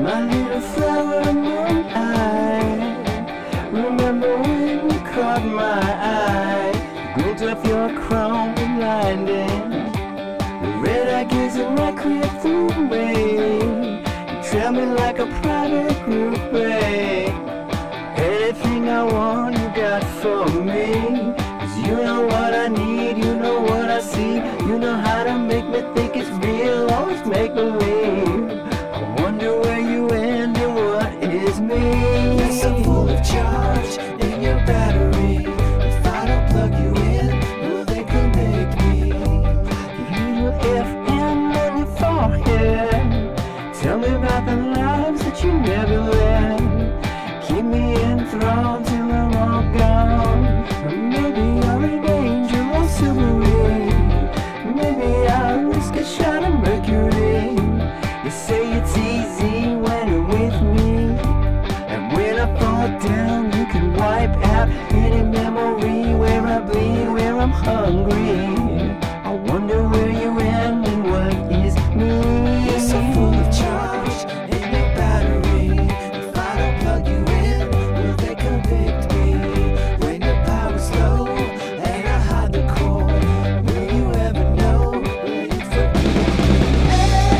My little flower moon eye, remember when you caught my eye? Glint of your crown blinding, the red eye gazing right clear through me. You trail me like a private groupie. Anything I want you got for me, 'cause you know what I need, you know what I see. You know how to make me think it's real, always make believe. I wonder where you end and what is me. Yes, I'm full of charge in your battery. If I don't plug you in, will they connect me? Little FM on your forehead, tell me about the lives that you never led. Keep me enthralled till I'm all gone. Or maybe you're an angel or silvery. Maybe I'll risk a shot of mercury. You say it's easy when you're with me, and when I fall down you can wipe out any memory. Where I bleed, where I'm hungry, I wonder where you end and what is me. Yes, I'm full of charge in your battery. If I don't plug you in, will they convict me? When your power's low and I hide the core, will you ever know? Will you forgive me?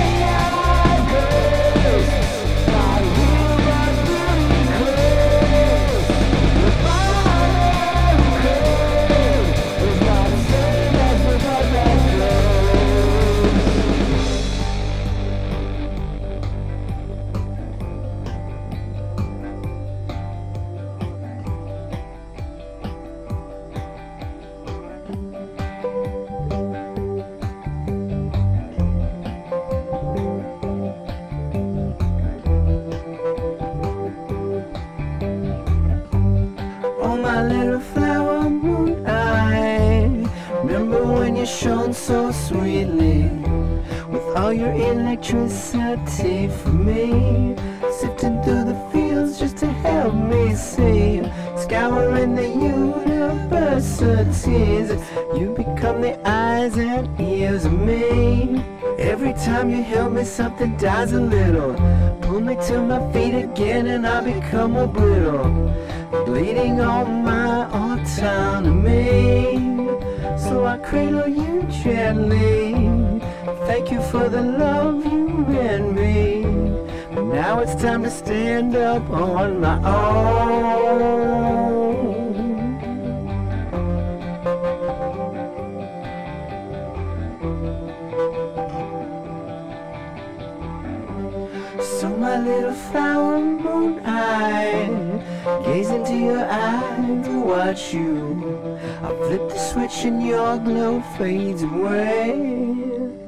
Oh, my little flower moon eye, remember when you shone so sweetly with all your electricity for me, sifting through the fields just to help me see, scouring the universities. You become the eyes and ears of me. Every time you help me, something dies a little. Pull me to my feet again and I become more brittle, bleeding on my autonomy. So I cradle you gently, thank you for the love you lend me. But now it's time to stand up on my own. So my little flower moon eye, gaze into your eyes and watch you. I flip the switch and your glow fades away.